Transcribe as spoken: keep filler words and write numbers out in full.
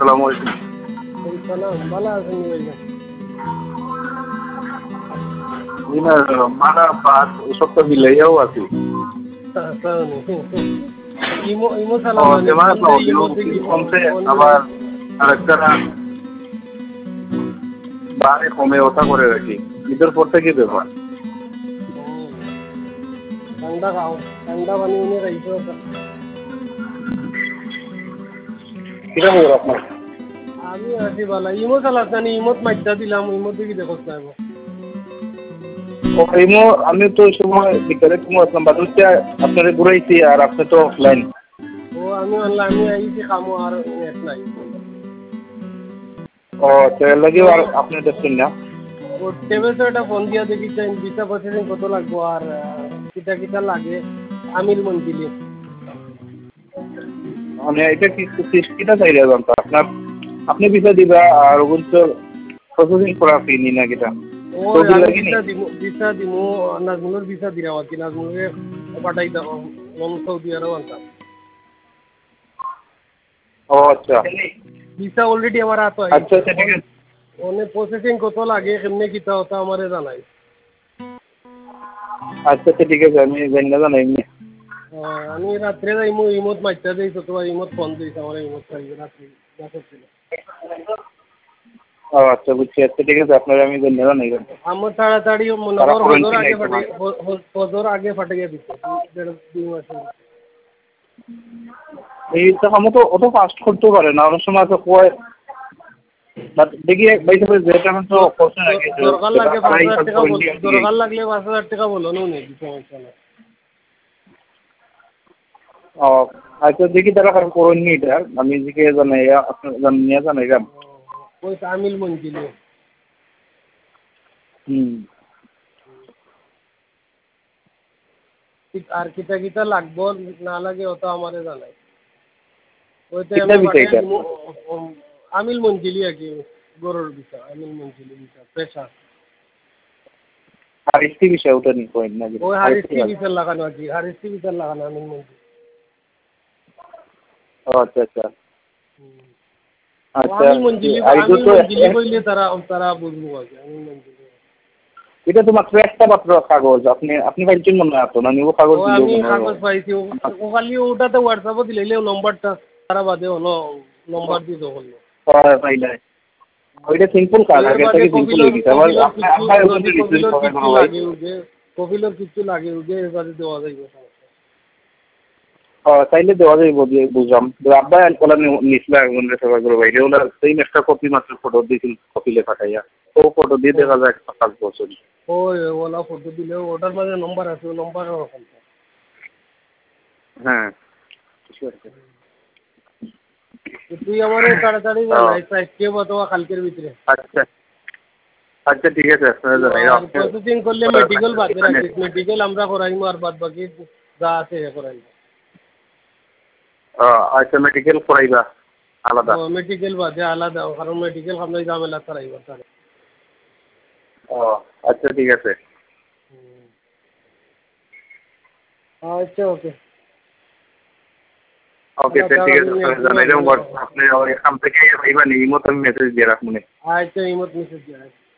আসসালামু আলাইকুম। সালাম, ভালো আছেন ভাইয়া? জি না, মারা ভাত ওসব তো মিলাইয়াও আছি। ইমো ইমো ও চালানো নি তেমন ফোন একটা দে অডিও ইমোতে কি কিছু কমছে, ফোন আবার আরেকটা বারে কমে ওঠা করে রাখি। ঈদের পর থেকে ব্যাপার। ঠান্ডা খাও, ঠান্ডা পানি এনে রাখছো। কিটা খবর আপনার? আমি আছি বালা। ইমো চালাস না ইমোত মাইটা দিলাম, ইমোতে কি দেখছ না? ও ইমো আমি তো ওই সময় বিকালে তুমি আসলাম বাদুতে আপনারে ঘুরাইছি আর আপনি তো অফলাইন। ও আমি অনলাইন আমি আইছি কামো আর নেট নাই। ও তেল লাগি আর আপনি দেখছেন না? ও টেবিল তো একটা ফোন দিয়া দেখি চাই ভিসা প্রসেসিং কত লাগবো আর কিটা কিটা লাগে আমির মঞ্জিলি। মানে এটা কি কিটা চাইলে জানতো আপনার আপনি ভিসা দিবা আর ওগুলো প্রসেসিং করা ফি নি না কিটা? ও আমি ভিসা দিমু ভিসা দিমু নাজমুলের ভিসা দিরা আর কি নাজমুলে পাঠাই দাও লম সৌদি আরব আনতা। ও আচ্ছা। ভিসা অলরেডি আমার হাতে আছে। আচ্ছা আচ্ছা ঠিক আছে। ওনে প্রসেসিং কত লাগে কেমনে কিটা হতা আমারে জানাই। আচ্ছা আচ্ছা ঠিক আছে আমি জানি না জানাই নি। আমি রাত্রে যাইমু ইমোত মাইটা দেই তো তোমার ইমোত ফোন দিই আমার ইমোত চাই রাত্রি রাতে ছিল। ও আচ্ছা বুঝছি আচ্ছা ঠিক আছে আপনারা আমি জানি না জানাই। আমার তাড়াতাড়ি মনোহর হজর আগে ফাটে হজর আগে ফাটে গিয়ে দিতে দুই মাস এই তো আমি তো অত ফাস্ট করতে পারে না অনেক সময় তো কয় দেখি ভাই সাহেব যেটা আমি তো কোশ্চেন আগে দরকার লাগে পাঁচ হাজার টাকা বল দরকার লাগলে পাঁচ হাজার টাকা বলো নো নেই সমস্যা না। ও আচ্ছা দেখি তারা কারণ করেন নি এটা আমি দিকে জানাই আপনার জানিয়ে জানাই রাম। ওই তামিল মঞ্জিলে হুম আর কিতা কিতা লাগবো না লাগে ওটা আমারে জানাই। ওইতে কিতা আমি বিষয় পাঠাই এটা? দিমু আমিল মঞ্জিলি আর কি গরুর ভিসা আমিল মঞ্জিলি ভিসা পেশা হারিস্তি বিষয় ওটা নি পয়েন্ট না ওই হারিস্তি ভিসা লাগানো আর কি হারিস্তি ভিসা লাগানো আমিল মঞ্জিলি। ও আচ্ছা আচ্ছা আচ্ছা আমিল মঞ্জিলি আমিল মঞ্জিলি কইলে তারা তারা বুঝবো আর কি আমিল মঞ্জিলি। এটা তো মাত্র একটা মাত্র কাগজ আপনি আপনি পাইছেন মনে হয় তো না নিব কাগজ ও দিলেও আমি মনে কাগজ পাইছি ও খালি ওটাতে হোয়াটসঅ্যাপে দিলে নম্বরটা তারা বাদে হলো নম্বর দিয়ে দেবো। হয় পাইলাই ওইটা সিম্পল কাজ আগে থেকে সিম্পল হয়ে গেছে আবার আপনার ওখানে রিসিভ করে কোনো ভাই কপিলের কিছু লাগে উঠে এবারে দেওয়া যাইবে। ও তাইলে দেওয়া যাইব দিয়ে বুঝলাম আব্বাই আলকোলা নিচলা মনে সবাই করে ভাই ওগুলা সেই একটা কপি মাত্র ফটো দিয়েছিল কপিলে পাঠাইয়া ও ফটো দিয়ে দেখা যায় একটা পাঁচ বছর ওই ওলা ফটো দিলে ওটার মাঝে নম্বর আছে নম্বর ওরকম হ্যাঁ তুই আমার তাড়াতাড়ি জানাই আজকে অথবা কালকের ভিতরে। আচ্ছা আচ্ছা ঠিক আছে প্রসেসিং করলে মেডিকেল বাদে রাখিস মেডিকেল আমরা করাইমু আর বাদ বাকি যা আছে এ করাইমু। আচ্ছা মেডিকেল করাইবা আলাদা? মেডিকেল বাদে আলাদা কারণ মেডিকেল আমরা ঝামেলা করাইবা তার। ও আচ্ছা ঠিক আছে আচ্ছা ওকে ওকে ঠিক আছে জানাই দেবো আপনি এখান থেকে পাইবা নি ইমোতে মেসেজ দিয়ে রাখুন। আচ্ছা ইমোত মেসেজ দিয়ে রাখ।